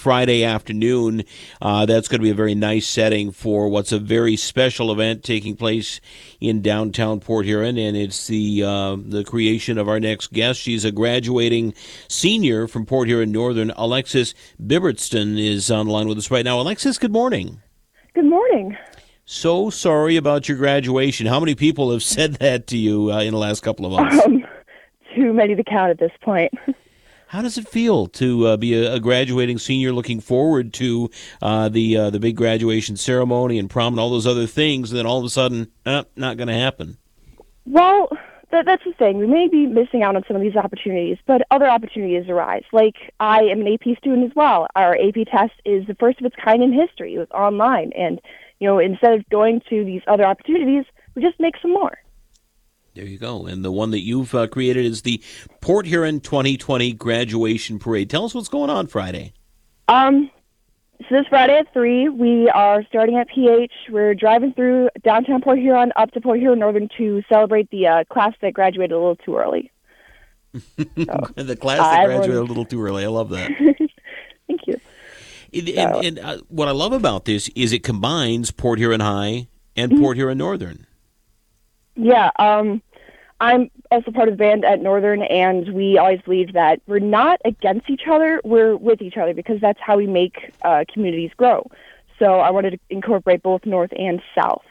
Friday afternoon. That's going to be a very nice setting for what's a very special event taking place in downtown Port Huron, and it's the creation of our next guest. She's a graduating senior from Port Huron Northern. Alexis Bibbertson is on the line with us right now. Alexis, good morning. Good morning. So sorry about your graduation. How many people have said that to you in the last couple of months? Too many to count at this point. How does it feel to be a graduating senior, looking forward to the big graduation ceremony and prom and all those other things, and then all of a sudden, not going to happen? Well, that's the thing. We may be missing out on some of these opportunities, but other opportunities arise. Like, I am an AP student as well. Our AP test is the first of its kind in history. It was online, and instead of going to these other opportunities, we just make some more. There you go. And the one that you've created is the Port Huron 2020 Graduation Parade. Tell us what's going on Friday. So this Friday at 3, we are starting at PH. We're driving through downtown Port Huron up to Port Huron Northern to celebrate the class that graduated a little too early. The class that graduated a little too early. I love that. Thank you. And what I love about this is it combines Port Huron High and Port Huron Northern. Yeah, I'm also part of the band at Northern, and we always believe that we're not against each other, we're with each other, because that's how we make communities grow. So I wanted to incorporate both North and South.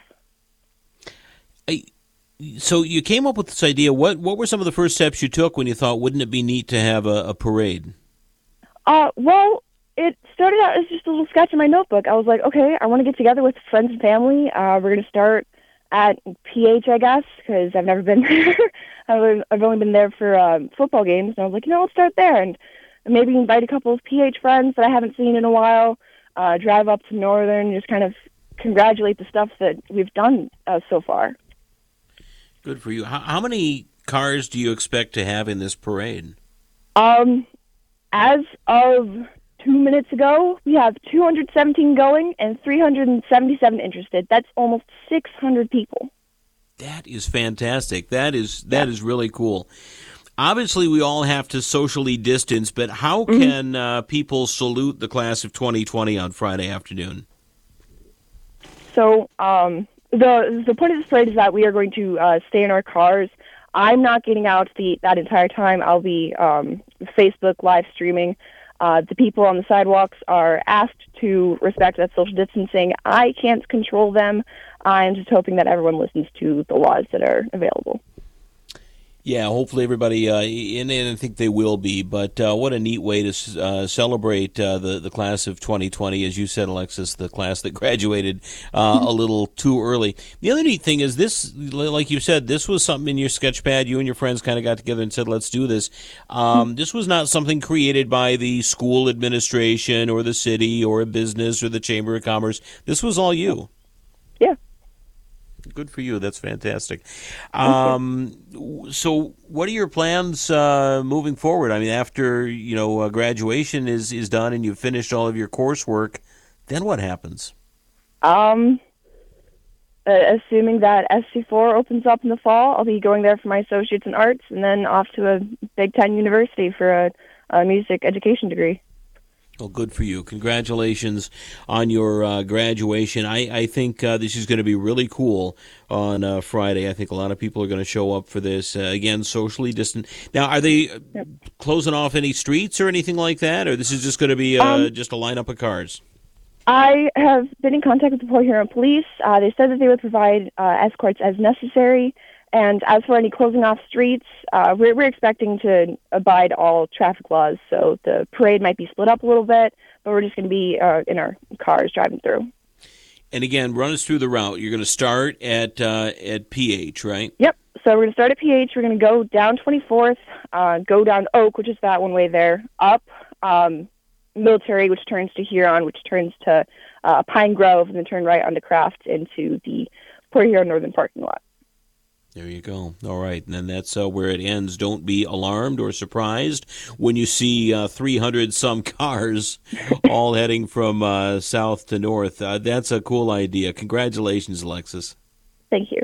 So you came up with this idea. What were some of the first steps you took when you thought, wouldn't it be neat to have a parade? Well, it started out as just a little sketch in my notebook. I was like, okay, I want to get together with friends and family. We're going to start at PH, I guess, because I've never been there. I've only been there for football games, and I was like, I'll start there, and maybe invite a couple of PH friends that I haven't seen in a while, drive up to Northern, and just kind of congratulate the stuff that we've done so far. Good for you. How many cars do you expect to have in this parade? As of 2 minutes ago, we have 217 going and 377 interested. That's almost 600 people. That is fantastic. That is really cool. Obviously, we all have to socially distance, but how can people salute the class of 2020 on Friday afternoon? So the point of this parade is that we are going to stay in our cars. I'm not getting out that entire time. I'll be Facebook live streaming. The people on the sidewalks are asked to respect that social distancing. I can't control them. I'm just hoping that everyone listens to the laws that are available. Yeah, hopefully everybody, and I think they will be, but what a neat way to celebrate the class of 2020, as you said, Alexis, the class that graduated a little too early. The other neat thing is this, like you said, this was something in your sketch pad. You and your friends kind of got together and said, let's do this. This was not something created by the school administration or the city or a business or the Chamber of Commerce. This was all you. Yeah. Good for you. That's fantastic. So what are your plans moving forward? I mean, after, graduation is done and you've finished all of your coursework, then what happens? Assuming that SC4 opens up in the fall, I'll be going there for my associates in arts and then off to a Big Ten university for a music education degree. Well, good for you. Congratulations on your graduation. I think this is going to be really cool on Friday. I think a lot of people are going to show up for this. Again, socially distant. Now, are they closing off any streets or anything like that? Or this is just going to be just a lineup of cars? I have been in contact with the Port Huron Police. They said that they would provide escorts as necessary. And as for any closing off streets, we're expecting to abide all traffic laws, so the parade might be split up a little bit, but we're just going to be in our cars driving through. And again, run us through the route. You're going to start at PH, right? Yep. So we're going to start at PH. We're going to go down 24th, go down Oak, which is that one way there, up Military, which turns to Huron, which turns to Pine Grove, and then turn right onto Craft into the Port Huron Northern parking lot. There you go. All right. And then that's where it ends. Don't be alarmed or surprised when you see 300-some cars all heading from south to north. That's a cool idea. Congratulations, Alexis. Thank you.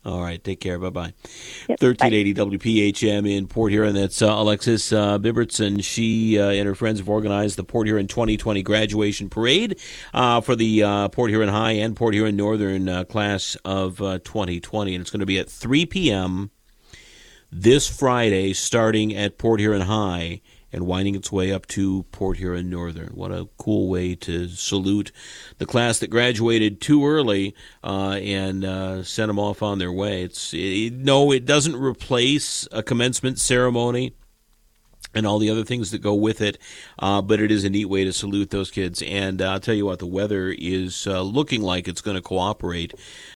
All right, take care. Bye-bye. Yep, 1380 WPHM in Port Huron. That's Alexis Bibbertson. She and her friends have organized the Port Huron 2020 graduation parade for the Port Huron High and Port Huron Northern class of 2020. And it's going to be at 3 p.m. this Friday, starting at Port Huron High and winding its way up to Port Huron Northern. What a cool way to salute the class that graduated too early and send them off on their way. No, it doesn't replace a commencement ceremony and all the other things that go with it, but it is a neat way to salute those kids. And I'll tell you what, the weather is looking like it's going to cooperate